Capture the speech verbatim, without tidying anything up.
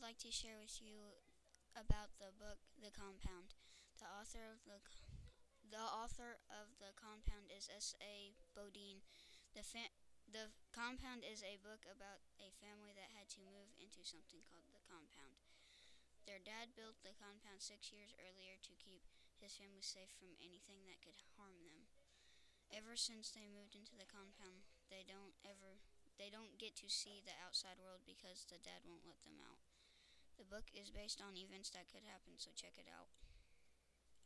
like to share with you about the book The Compound. The author of the the author of The Compound is S A Bodine. The fa- the Compound is a book about a family that had to move into something called the compound. Their dad built the compound six years earlier to keep his family safe from anything that could harm them. Ever since they moved into the compound, they don't ever they don't get to see the outside world because the dad won't let them out. The book is based on events that could happen, so check it out.